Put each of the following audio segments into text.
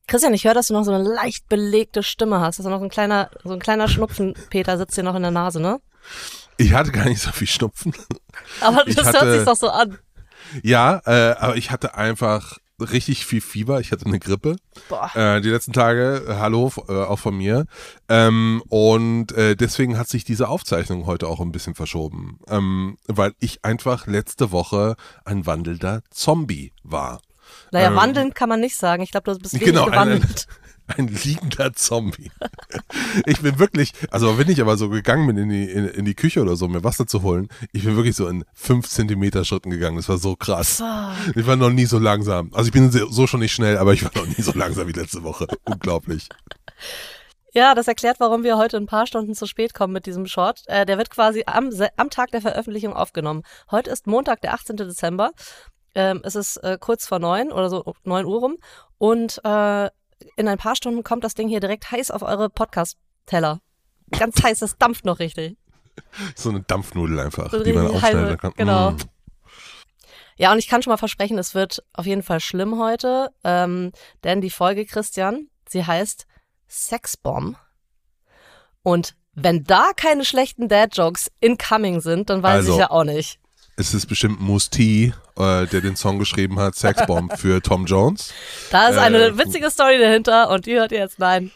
Christian, ich höre, dass du noch so eine leicht belegte Stimme hast. Das ist noch so ein kleiner Schnupfen-Peter sitzt dir noch in der Nase, ne? Ich hatte gar nicht so viel Schnupfen. Aber das hört sich doch so an. Ja, aber ich hatte einfach richtig viel Fieber. Ich hatte eine Grippe. Die letzten Tage, hallo, auch von mir. Und deswegen hat sich diese Aufzeichnung heute auch ein bisschen verschoben. Weil ich einfach letzte Woche ein wandelnder Zombie war. Naja, wandeln kann man nicht sagen. Ich glaube, du bist wenig gewandelt. Ein liegender Zombie. Ich bin wirklich, also wenn ich aber so gegangen bin in die Küche oder so, mir Wasser zu holen, ich bin wirklich so in 5 Zentimeter Schritten gegangen. Das war so krass. Ich war noch nie so langsam. Also ich bin so schon nicht schnell, aber ich war noch nie so langsam wie letzte Woche. Unglaublich. Ja, das erklärt, warum wir heute ein paar Stunden zu spät kommen mit diesem Short. Der wird quasi am Tag der Veröffentlichung aufgenommen. Heute ist Montag, der 18. Dezember. Es ist kurz vor 9 oder so 9 Uhr rum. Und in ein paar Stunden kommt das Ding hier direkt heiß auf eure Podcast-Teller. Ganz heiß, das dampft noch richtig. So eine Dampfnudel einfach, so die man aufschneiden kann. Genau. Ja, und ich kann schon mal versprechen, es wird auf jeden Fall schlimm heute, denn die Folge, Christian, sie heißt Sexbomb. Und wenn da keine schlechten Dad-Jokes incoming sind, dann weiß ich ja auch nicht. Es ist bestimmt Mousse T, der den Song geschrieben hat, Sexbomb für Tom Jones. Da ist eine witzige Story dahinter und die hört ihr jetzt, nein.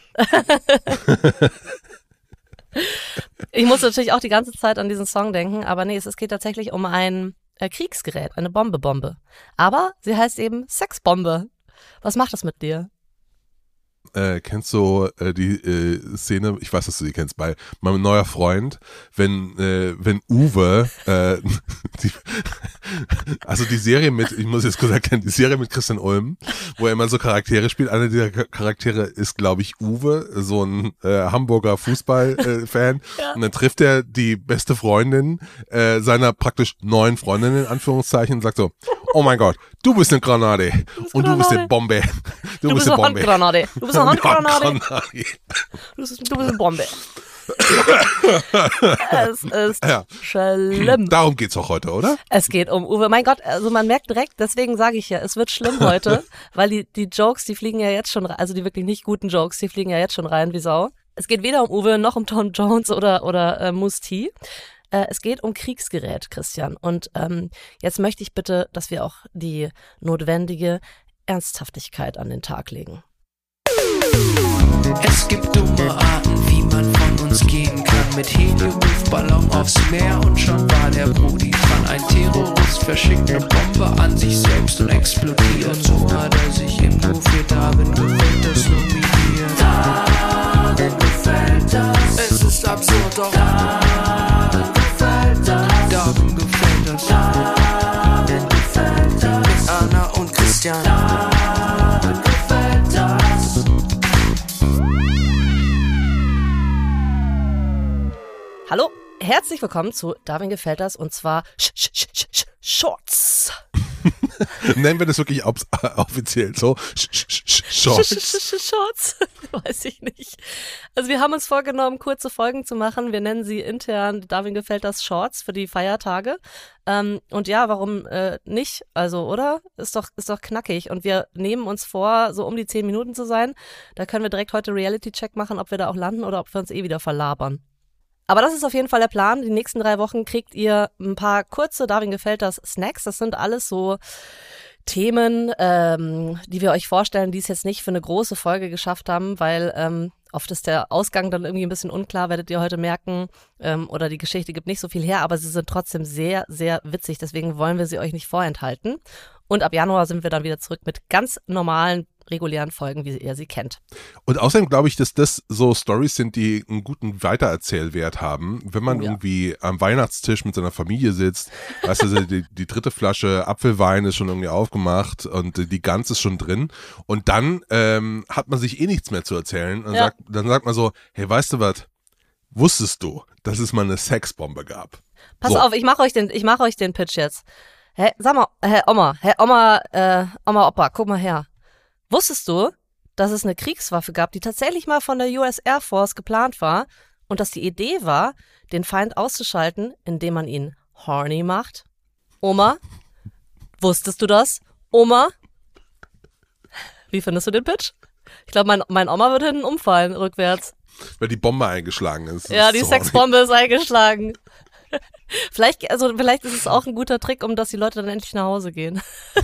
Ich muss natürlich auch die ganze Zeit an diesen Song denken, aber nee, es geht tatsächlich um ein Kriegsgerät, eine Bombe. Aber sie heißt eben Sexbombe. Was macht das mit dir? Kennst du die Szene, ich weiß, dass du die kennst, bei meinem neuer Freund, wenn Uwe, also die Serie ich muss jetzt kurz erklären, die Serie mit Christian Ulm, wo er immer so Charaktere spielt, einer dieser Charaktere ist, glaube ich, Uwe, so ein Hamburger Fußballfan, ja. Und dann trifft er die beste Freundin seiner praktisch neuen Freundin, in Anführungszeichen, und sagt so, oh mein Gott, du bist eine Granate und du bist eine Bombe. Du bist eine Handgranate. Du bist eine Handgranate. Du bist eine Bombe. Es ist schlimm. Darum geht's auch heute, oder? Es geht um Uwe. Mein Gott, also man merkt direkt, deswegen sage ich ja, es wird schlimm heute, weil die Jokes, die fliegen ja jetzt schon rein, also die wirklich nicht guten Jokes, die fliegen ja jetzt schon rein wie Sau. Es geht weder um Uwe noch um Tom Jones oder Mousse T. Es geht um Kriegsgerät, Christian. Und jetzt möchte ich bitte, dass wir auch die notwendige Ernsthaftigkeit an den Tag legen. Es gibt dumme Arten, wie man von uns gehen kann. Mit Helium-Luftballon aufs Meer und schon war der Brudi dran. Ein Terrorist verschickt eine Bombe an sich selbst und explodiert. So hat er sich im Nu für Darwin gefällt das nominiert. Darwin gefällt das. Es ist absurd, doch Darwin gefällt das. Darwin gefällt das. Darwin gefällt das. Mit Anna und Christian. Darwin gefällt das. Hallo, herzlich willkommen zu Darwin gefällt das und zwar Shorts. Nennen wir das wirklich offiziell so? Shorts? Weiß ich nicht. Also wir haben uns vorgenommen, kurze Folgen zu machen. Wir nennen sie intern Darwin gefällt das Shorts für die Feiertage. Und ja, warum nicht? Also, oder? Ist doch knackig. Und wir nehmen uns vor, so um die 10 Minuten zu sein. Da können wir direkt heute Reality-Check machen, ob wir da auch landen oder ob wir uns wieder verlabern. Aber das ist auf jeden Fall der Plan. Die nächsten 3 Wochen kriegt ihr ein paar kurze Darwin gefällt das Snacks. Das sind alles so Themen, die wir euch vorstellen, die es jetzt nicht für eine große Folge geschafft haben, weil oft ist der Ausgang dann irgendwie ein bisschen unklar, werdet ihr heute merken. Oder die Geschichte gibt nicht so viel her, aber sie sind trotzdem sehr, sehr witzig. Deswegen wollen wir sie euch nicht vorenthalten. Und ab Januar sind wir dann wieder zurück mit ganz normalen, regulären Folgen, wie ihr sie kennt. Und außerdem glaube ich, dass das so Storys sind, die einen guten Weitererzählwert haben. Wenn man irgendwie am Weihnachtstisch mit seiner Familie sitzt, weißt du, die dritte Flasche Apfelwein ist schon irgendwie aufgemacht und die Gans ist schon drin. Und dann hat man sich nichts mehr zu erzählen. Und dann sagt man so, hey, weißt du was? Wusstest du, dass es mal eine Sexbombe gab? Pass auf, ich mache euch den Pitch jetzt. Hey, sag mal, Oma, Opa, guck mal her. Wusstest du, dass es eine Kriegswaffe gab, die tatsächlich mal von der US Air Force geplant war und dass die Idee war, den Feind auszuschalten, indem man ihn horny macht? Oma, wusstest du das? Oma? Wie findest du den Pitch? Ich glaube, mein Oma würde hinten umfallen, rückwärts. Weil die Bombe eingeschlagen ist. Ja, die Sexbombe ist eingeschlagen. Vielleicht ist es auch ein guter Trick, dass die Leute dann endlich nach Hause gehen.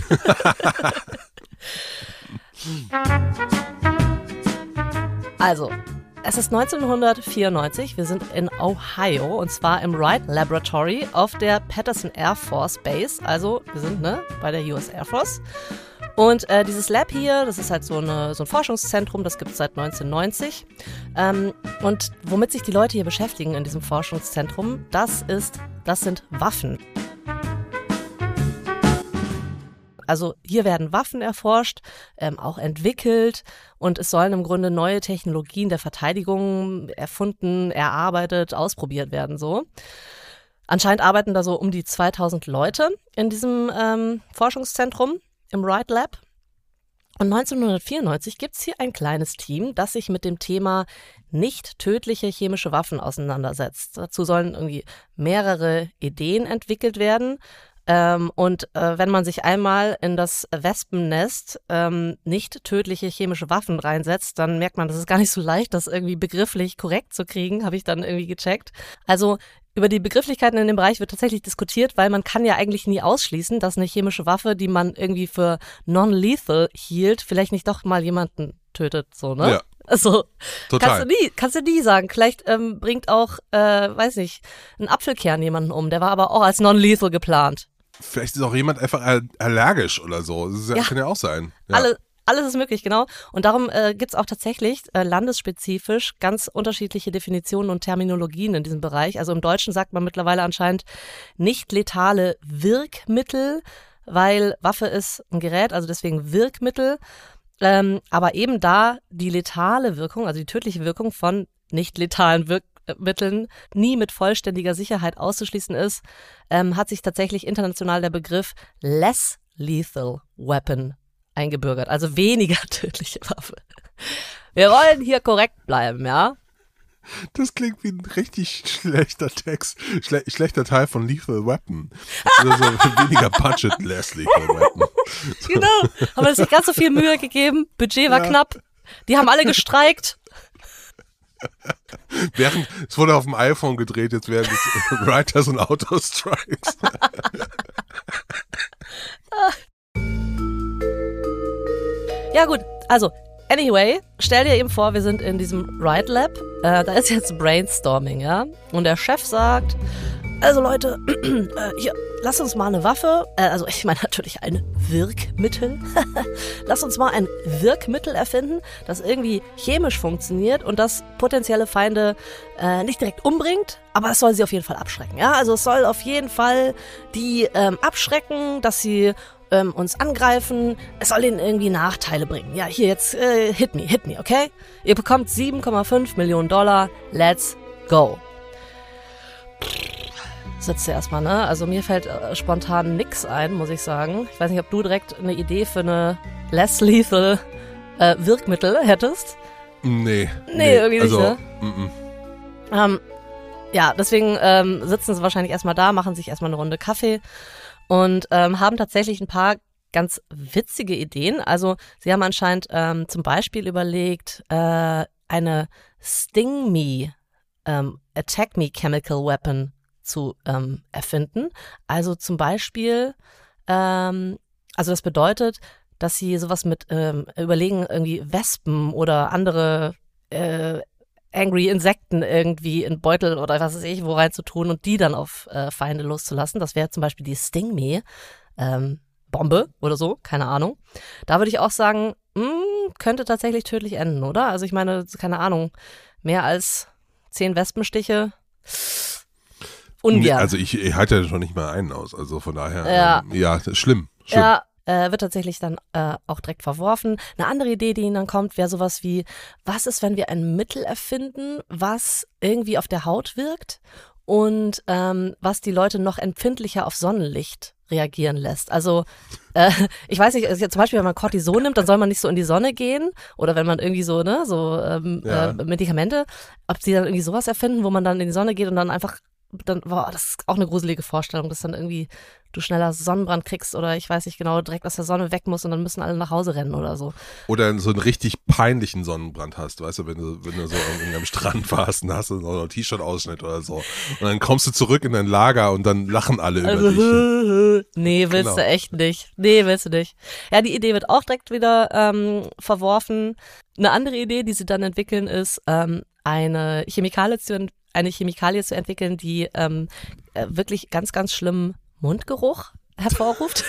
Also, es ist 1994, wir sind in Ohio und zwar im Wright Laboratory auf der Patterson Air Force Base. Also, wir sind bei der US Air Force. Und dieses Lab hier, das ist halt so ein Forschungszentrum, das gibt es seit 1990. Und womit sich die Leute hier beschäftigen in diesem Forschungszentrum, das sind Waffen. Also hier werden Waffen erforscht, auch entwickelt und es sollen im Grunde neue Technologien der Verteidigung erfunden, erarbeitet, ausprobiert werden so. Anscheinend arbeiten da so um die 2000 Leute in diesem Forschungszentrum im Wright Lab. Und 1994 gibt es hier ein kleines Team, das sich mit dem Thema nicht tödliche chemische Waffen auseinandersetzt. Dazu sollen irgendwie mehrere Ideen entwickelt werden. Wenn man sich einmal in das Wespennest nicht tödliche chemische Waffen reinsetzt, dann merkt man, das ist gar nicht so leicht, das irgendwie begrifflich korrekt zu kriegen, habe ich dann irgendwie gecheckt. Also über die Begrifflichkeiten in dem Bereich wird tatsächlich diskutiert, weil man kann ja eigentlich nie ausschließen, dass eine chemische Waffe, die man irgendwie für non-lethal hielt, vielleicht nicht doch mal jemanden tötet, so, ne? Ja. Also, total. Kannst du nie sagen. Vielleicht bringt auch, weiß nicht, ein Apfelkern jemanden um, der war aber auch als non-lethal geplant. Vielleicht ist auch jemand einfach allergisch oder so. Das kann ja auch sein. Ja. Alles ist möglich, genau. Und darum gibt's auch tatsächlich landesspezifisch ganz unterschiedliche Definitionen und Terminologien in diesem Bereich. Also im Deutschen sagt man mittlerweile anscheinend nicht letale Wirkmittel, weil Waffe ist ein Gerät, also deswegen Wirkmittel. Aber eben da die letale Wirkung, also die tödliche Wirkung von nicht letalen Wirkmitteln nie mit vollständiger Sicherheit auszuschließen ist, hat sich tatsächlich international der Begriff Less Lethal Weapon eingebürgert, also weniger tödliche Waffe. Wir wollen hier korrekt bleiben, ja? Das klingt wie ein richtig schlechter Text, schlechter Teil von Lethal Weapon. Also so weniger Budget, Less Lethal Weapon. Genau, haben wir uns nicht ganz so viel Mühe gegeben, Budget war knapp, die haben alle gestreikt. Es wurde auf dem iPhone gedreht, jetzt werden es Writers und Autostrikes. Ja gut, also anyway, stell dir eben vor, wir sind in diesem Wright Lab, da ist jetzt Brainstorming, ja, und der Chef sagt, also Leute, hier, lass uns mal eine Waffe, also ich meine natürlich ein Wirkmittel, lass uns mal ein Wirkmittel erfinden, das irgendwie chemisch funktioniert und das potenzielle Feinde nicht direkt umbringt, aber es soll sie auf jeden Fall abschrecken, ja, also es soll auf jeden Fall die abschrecken, dass sie uns angreifen, es soll ihnen irgendwie Nachteile bringen. Ja, hier jetzt, hit me, okay? Ihr bekommt $7,5 Millionen, let's go. Sitzt du erstmal, ne? Also mir fällt spontan nix ein, muss ich sagen. Ich weiß nicht, ob du direkt eine Idee für eine less lethal Wirkmittel hättest. Nee, irgendwie also, nicht, ne? Ja, deswegen sitzen sie wahrscheinlich erstmal da, machen sich erstmal eine Runde Kaffee und haben tatsächlich ein paar ganz witzige Ideen. Also sie haben anscheinend zum Beispiel überlegt, eine Sting Me, Attack Me Chemical Weapon zu erfinden. Also zum Beispiel, also das bedeutet, dass sie sowas mit überlegen, irgendwie Wespen oder andere angry Insekten irgendwie in Beutel oder was weiß ich, wo rein zu tun und die dann auf Feinde loszulassen. Das wäre zum Beispiel die Sting Me Bombe oder so, keine Ahnung. Da würde ich auch sagen, könnte tatsächlich tödlich enden, oder? Also ich meine, keine Ahnung, mehr als 10 Wespenstiche, ungern. Also ich halte ja schon nicht mal einen aus, also von daher, ja, das ist schlimm. Ja, wird tatsächlich dann auch direkt verworfen. Eine andere Idee, die ihnen dann kommt, wäre sowas wie, was ist, wenn wir ein Mittel erfinden, was irgendwie auf der Haut wirkt und was die Leute noch empfindlicher auf Sonnenlicht reagieren lässt. Also ich weiß nicht, also zum Beispiel, wenn man Cortison nimmt, dann soll man nicht so in die Sonne gehen oder wenn man irgendwie so, ne, so Medikamente, ob sie dann irgendwie sowas erfinden, wo man dann in die Sonne geht und dann einfach dann, boah, das ist auch eine gruselige Vorstellung, dass dann irgendwie du schneller Sonnenbrand kriegst oder ich weiß nicht genau, direkt aus der Sonne weg musst und dann müssen alle nach Hause rennen oder so. Oder so einen richtig peinlichen Sonnenbrand hast, weißt du, wenn du so am Strand warst und hast so einen T-Shirt-Ausschnitt oder so. Und dann kommst du zurück in dein Lager und dann lachen alle über dich. Nee, willst du echt nicht. Nee, willst du nicht. Ja, die Idee wird auch direkt wieder verworfen. Eine andere Idee, die sie dann entwickeln, ist eine Chemikalie zu entwickeln, die wirklich ganz, ganz schlimmen Mundgeruch hervorruft.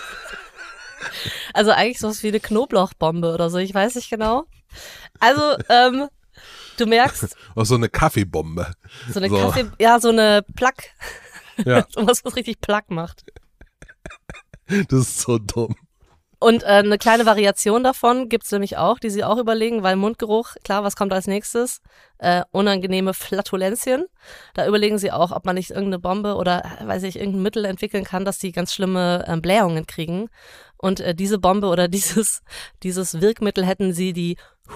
Also eigentlich sowas wie eine Knoblauchbombe oder so, ich weiß nicht genau. Also, du merkst. Auch so eine Kaffeebombe. So eine Plug. Ja. So was richtig Plug macht. Das ist so dumm. Und eine kleine Variation davon gibt's nämlich auch, die sie auch überlegen, weil Mundgeruch, klar, was kommt als nächstes? Unangenehme Flatulenzien. Da überlegen sie auch, ob man nicht irgendeine Bombe oder, weiß ich, irgendein Mittel entwickeln kann, dass die ganz schlimme Blähungen kriegen. Und diese Bombe oder dieses Wirkmittel hätten sie die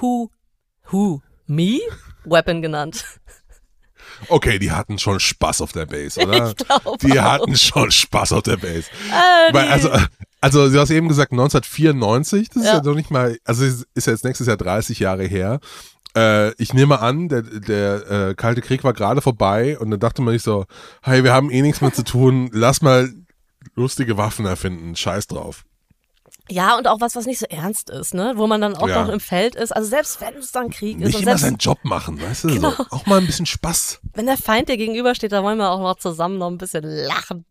Who-Me-Weapon genannt. Okay, die hatten schon Spaß auf der Base, oder? Ich glaube Die auch. hatten schon Spaß auf der Base. Also du hast eben gesagt 1994, das ist ja noch nicht mal, also ist ja jetzt nächstes Jahr 30 Jahre her. Ich nehme an, der Kalte Krieg war gerade vorbei und dann dachte man nicht so, hey, wir haben eh nichts mehr zu tun, lass mal lustige Waffen erfinden, scheiß drauf. Ja, und auch was nicht so ernst ist, ne? Wo man dann auch noch im Feld ist. Also selbst wenn es dann Krieg ist. Nicht und immer selbst, seinen Job machen, weißt du? Genau. So, auch mal ein bisschen Spaß. wenn der Feind dir gegenübersteht, dann wollen wir auch noch zusammen noch ein bisschen lachen.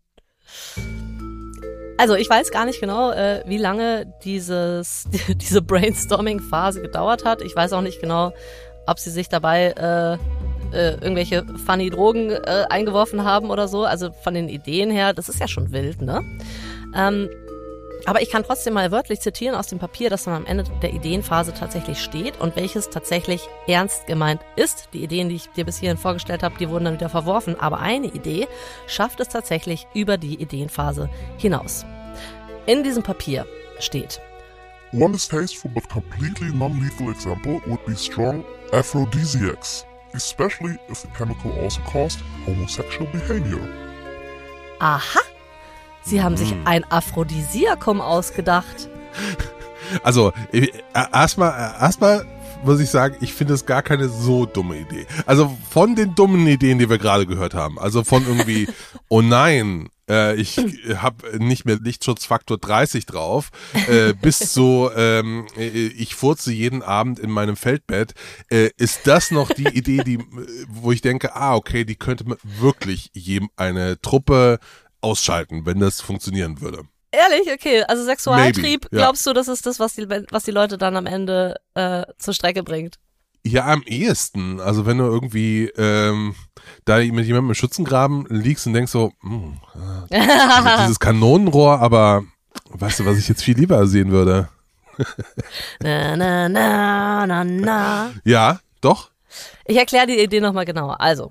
Also ich weiß gar nicht genau, wie lange diese Brainstorming-Phase gedauert hat. Ich weiß auch nicht genau, ob sie sich dabei irgendwelche funny Drogen eingeworfen haben oder so. Also von den Ideen her, das ist ja schon wild, ne? Aber ich kann trotzdem mal wörtlich zitieren aus dem Papier, das dann am Ende der Ideenphase tatsächlich steht und welches tatsächlich ernst gemeint ist. Die Ideen, die ich dir bis hierhin vorgestellt habe, die wurden dann wieder verworfen. Aber eine Idee schafft es tatsächlich über die Ideenphase hinaus. In diesem Papier steht: One distasteful but completely non-lethal example would be strong aphrodisiacs, especially if the chemical also caused homosexual behavior. Aha! Sie haben sich ein Aphrodisiakum ausgedacht. Also, erstmal muss ich sagen, ich finde es gar keine so dumme Idee. Also von den dummen Ideen, die wir gerade gehört haben, also von irgendwie, oh nein, ich habe nicht mehr Lichtschutzfaktor 30 drauf, bis zu, ich furze jeden Abend in meinem Feldbett, ist das noch die Idee, wo ich denke, okay, die könnte man wirklich eine Truppe ausschalten, wenn das funktionieren würde. Ehrlich? Okay, also Sexualtrieb, Maybe, ja. Glaubst du, das ist das, was die Leute dann am Ende zur Strecke bringt? Ja, am ehesten. Also wenn du irgendwie da mit jemandem im Schützengraben liegst und denkst so, dieses Kanonenrohr, aber weißt du, was ich jetzt viel lieber sehen würde? Na, na, na, na, na. Ja, doch. Ich erkläre die Idee nochmal genauer. Also.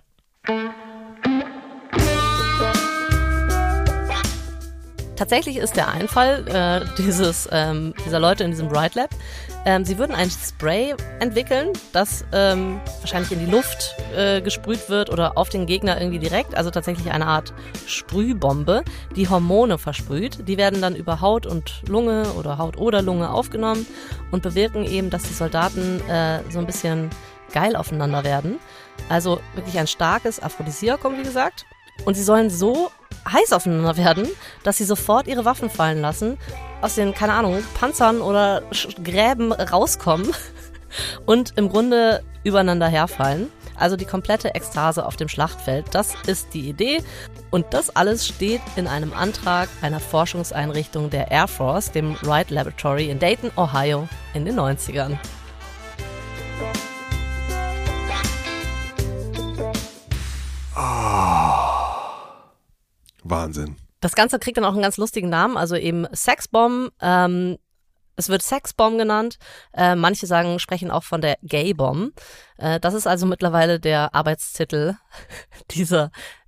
Tatsächlich ist der Einfall dieser Leute in diesem Bright Lab, sie würden ein Spray entwickeln, das wahrscheinlich in die Luft gesprüht wird oder auf den Gegner irgendwie direkt, also tatsächlich eine Art Sprühbombe, die Hormone versprüht. Die werden dann über Haut und Lunge oder Haut oder Lunge aufgenommen und bewirken eben, dass die Soldaten so ein bisschen geil aufeinander werden. Also wirklich ein starkes Aphrodisiakum, wie gesagt. Und sie sollen so heiß aufeinander werden, dass sie sofort ihre Waffen fallen lassen, aus den, keine Ahnung, Panzern oder Gräben rauskommen und im Grunde übereinander herfallen. Also die komplette Ekstase auf dem Schlachtfeld, das ist die Idee. Und das alles steht in einem Antrag einer Forschungseinrichtung der Air Force, dem Wright Laboratory in Dayton, Ohio, in den 90ern. Wahnsinn. Das Ganze kriegt dann auch einen ganz lustigen Namen, also eben Sexbomb. Es wird Sexbomb genannt. Manche sprechen auch von der Gaybomb. Das ist also mittlerweile der Arbeitstitel dieser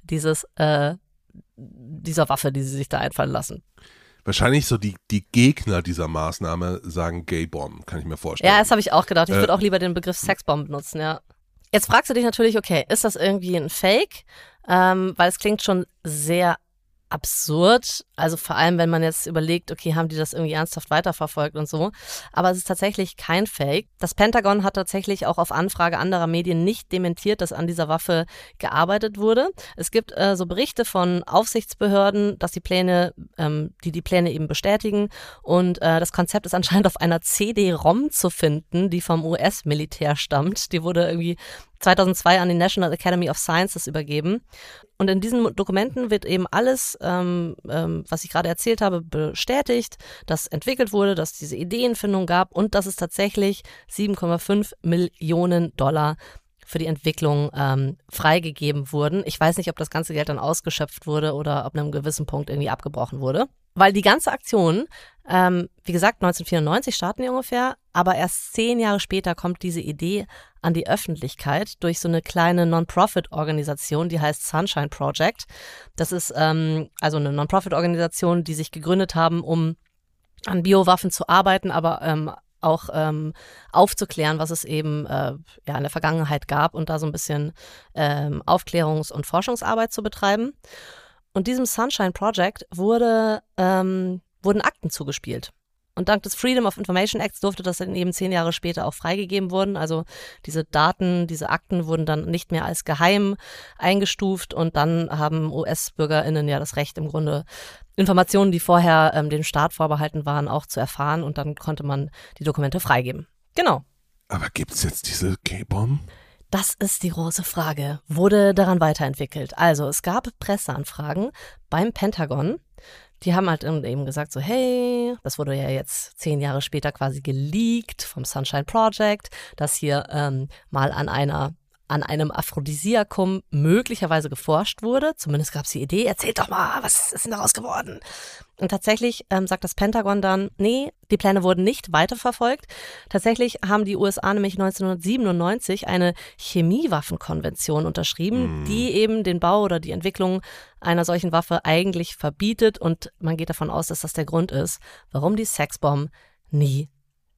Waffe, die sie sich da einfallen lassen. Wahrscheinlich so die Gegner dieser Maßnahme sagen Gaybomb, kann ich mir vorstellen. Ja, das habe ich auch gedacht. Ich würde auch lieber den Begriff Sexbomb benutzen, ja. Jetzt fragst du dich natürlich, okay, ist das irgendwie ein Fake? weil es klingt schon sehr absurd, also vor allem, wenn man jetzt überlegt, okay, haben die das irgendwie ernsthaft weiterverfolgt und so, aber es ist tatsächlich kein Fake. Das Pentagon hat tatsächlich auch auf Anfrage anderer Medien nicht dementiert, dass an dieser Waffe gearbeitet wurde. Es gibt so Berichte von Aufsichtsbehörden, dass die Pläne eben bestätigen und das Konzept ist anscheinend auf einer CD-ROM zu finden, die vom US-Militär stammt. Die wurde irgendwie 2002 an die National Academy of Sciences übergeben. Und in diesen Dokumenten wird eben alles, was ich gerade erzählt habe, bestätigt, dass entwickelt wurde, dass es diese Ideenfindung gab und dass es tatsächlich 7,5 Millionen $ für die Entwicklung freigegeben wurden. Ich weiß nicht, ob das ganze Geld dann ausgeschöpft wurde oder ab einem gewissen Punkt irgendwie abgebrochen wurde. Weil die ganze Aktion, wie gesagt, 1994 starten die ungefähr, aber erst 10 Jahre später kommt diese Idee an die Öffentlichkeit durch so eine kleine Non-Profit-Organisation, die heißt Sunshine Project. Das ist also eine Non-Profit-Organisation, die sich gegründet haben, um an Biowaffen zu arbeiten, aber auch aufzuklären, was es eben in der Vergangenheit gab und da so ein bisschen Aufklärungs- und Forschungsarbeit zu betreiben. Und diesem Sunshine Project wurden Akten zugespielt. Und dank des Freedom of Information Acts durfte das dann eben 10 Jahre später auch freigegeben wurden. Also diese Daten, diese Akten wurden dann nicht mehr als geheim eingestuft und dann haben US-BürgerInnen ja das Recht im Grunde, Informationen, die vorher dem Staat vorbehalten waren, auch zu erfahren und dann konnte man die Dokumente freigeben. Genau. Aber gibt's jetzt diese K-Bomb? Das ist die große Frage. Wurde daran weiterentwickelt? Also es gab Presseanfragen beim Pentagon. Die haben halt eben gesagt so, hey, das wurde ja jetzt 10 Jahre später quasi geleakt vom Sunshine Project, dass hier mal an einem Aphrodisiakum möglicherweise geforscht wurde. Zumindest gab es die Idee, erzählt doch mal, was ist denn daraus geworden? Und tatsächlich sagt das Pentagon dann, nee, die Pläne wurden nicht weiterverfolgt. Tatsächlich haben die USA nämlich 1997 eine Chemiewaffenkonvention unterschrieben, die eben den Bau oder die Entwicklung einer solchen Waffe eigentlich verbietet. Und man geht davon aus, dass das der Grund ist, warum die Sexbomb nie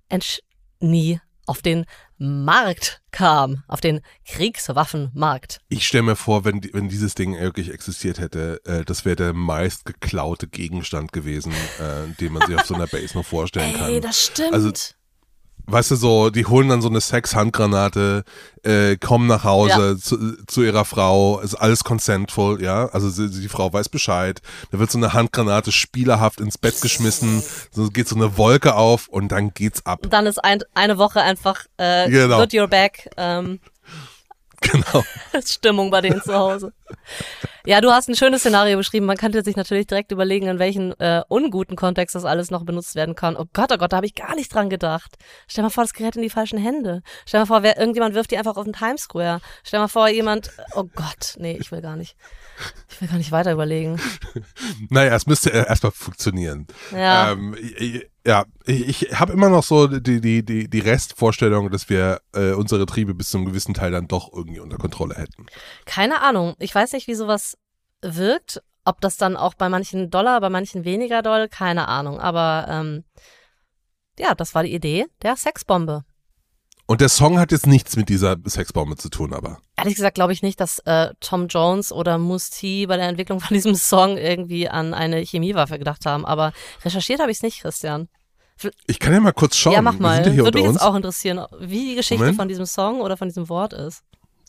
auf den Markt kam, auf den Kriegswaffenmarkt. Ich stelle mir vor, wenn dieses Ding wirklich existiert hätte, das wäre der meist geklaute Gegenstand gewesen, den man sich auf so einer Base noch vorstellen kann. Ey, das stimmt. Also, weißt du, so, die holen dann so eine Sex-Handgranate, kommen nach Hause zu ihrer Frau, ist alles consentful, ja, also die Frau weiß Bescheid, da wird so eine Handgranate spielerhaft ins Bett geschmissen, so geht so eine Wolke auf und dann geht's ab. Und dann ist eine Woche einfach genau. Got your back, Genau. Stimmung bei denen zu Hause. Ja, du hast ein schönes Szenario beschrieben. Man könnte sich natürlich direkt überlegen, in welchen unguten Kontext das alles noch benutzt werden kann. Oh Gott, da habe ich gar nicht dran gedacht. Stell mal vor, das gerät in die falschen Hände. Stell mal vor, irgendjemand wirft die einfach auf den Times Square. Stell mal vor, oh Gott, nee, ich will gar nicht weiter überlegen. Naja, es müsste erstmal funktionieren. Ja. Ich habe immer noch so die Restvorstellung, dass wir unsere Triebe bis zu einem gewissen Teil dann doch irgendwie unter Kontrolle hätten. Keine Ahnung. Ich weiß nicht, wie sowas wirkt. Ob das dann auch bei manchen doller, bei manchen weniger doll, keine Ahnung. Aber das war die Idee der Sexbombe. Und der Song hat jetzt nichts mit dieser Sexbombe zu tun, aber. Ehrlich gesagt glaube ich nicht, dass Tom Jones oder Mousse T bei der Entwicklung von diesem Song irgendwie an eine Chemiewaffe gedacht haben. Aber recherchiert habe ich es nicht, Christian. Ich kann ja mal kurz schauen. Ja, mach mal. Ja Würde mich jetzt auch interessieren, wie die Geschichte von diesem Song oder von diesem Wort ist.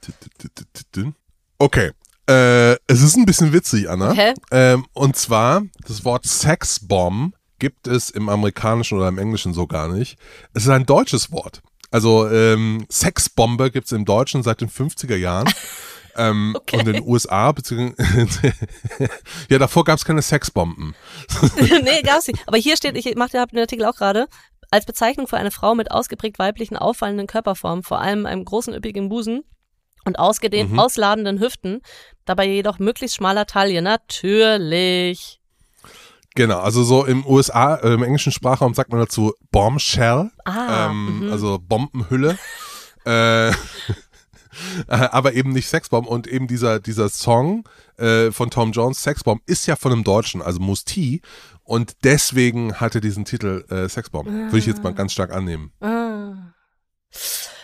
Okay. Es ist ein bisschen witzig, Anna. Okay. Und zwar, das Wort Sexbomb gibt es im Amerikanischen oder im Englischen so gar nicht. Es ist ein deutsches Wort. Also Sexbombe gibt es im Deutschen seit den 50er Jahren. Okay. Und in den USA, beziehungsweise ja, davor gab es keine Sexbomben. Nee, gab's nicht. Aber hier steht, ich habe den Artikel auch gerade, als Bezeichnung für eine Frau mit ausgeprägt weiblichen, auffallenden Körperformen, vor allem einem großen, üppigen Busen und ausgedehnten, ausladenden Hüften, dabei jedoch möglichst schmaler Taille. Natürlich. Genau, also so im USA, im englischen Sprachraum sagt man dazu Bombshell, also Bombenhülle. Aber eben nicht Sexbomb und eben dieser Song von Tom Jones, Sexbomb, ist ja von einem Deutschen, also Mousse T, und deswegen hat er diesen Titel Sexbomb. Würde ich jetzt mal ganz stark annehmen.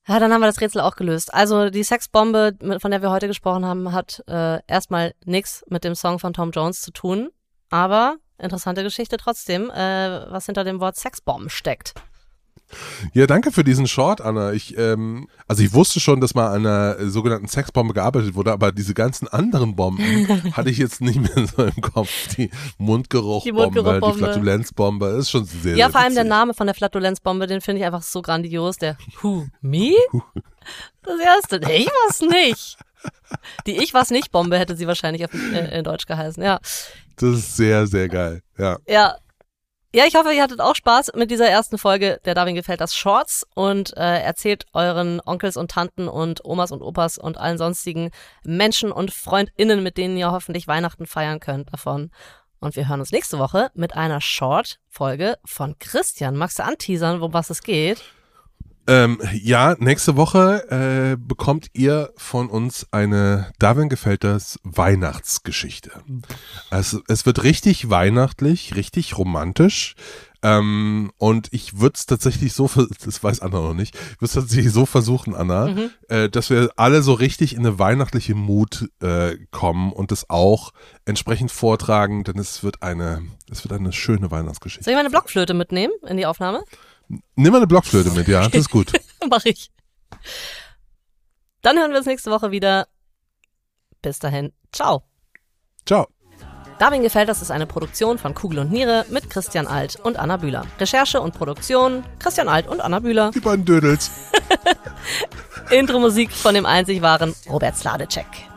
Ja, dann haben wir das Rätsel auch gelöst. Also die Sexbombe, von der wir heute gesprochen haben, hat erstmal nichts mit dem Song von Tom Jones zu tun. Aber interessante Geschichte trotzdem, was hinter dem Wort Sexbomben steckt. Ja, danke für diesen Short, Anna. Ich wusste schon, dass mal an einer sogenannten Sexbombe gearbeitet wurde, aber diese ganzen anderen Bomben hatte ich jetzt nicht mehr so im Kopf. Die Mundgeruchbombe, die Flatulenzbombe, ist schon sehr, ja, sehr vor allem der witzig. Name von der Flatulenzbombe, den finde ich einfach so grandios. Der Who, me? Das erste, ich war's nicht. Die Ich war's nicht Bombe hätte sie wahrscheinlich in Deutsch geheißen, ja. Das ist sehr, sehr geil, ja. Ja, ich hoffe, ihr hattet auch Spaß mit dieser ersten Folge der Darwin gefällt das Shorts und erzählt euren Onkels und Tanten und Omas und Opas und allen sonstigen Menschen und FreundInnen, mit denen ihr hoffentlich Weihnachten feiern könnt, davon. Und wir hören uns nächste Woche mit einer Short-Folge von Christian. Magst du anteasern, um was es geht? Ja, nächste Woche bekommt ihr von uns eine Darwin gefällt das Weihnachtsgeschichte. Also, es wird richtig weihnachtlich, richtig romantisch. Und ich würde es tatsächlich so, das weiß Anna noch nicht, ich würde es tatsächlich so versuchen, Anna, dass wir alle so richtig in eine weihnachtliche Mut kommen und das auch entsprechend vortragen, denn es wird eine schöne Weihnachtsgeschichte. Soll ich meine Blockflöte mitnehmen in die Aufnahme? Nimm mal eine Blockflöte mit, ja, das ist gut. Mach ich. Dann hören wir uns nächste Woche wieder. Bis dahin. Ciao. Ciao. Darwin gefällt das ist eine Produktion von Kugel und Niere mit Christian Alt und Anna Bühler. Recherche und Produktion Christian Alt und Anna Bühler. Die beiden Dödels. Intro-Musik von dem einzig wahren Robert Sladecek.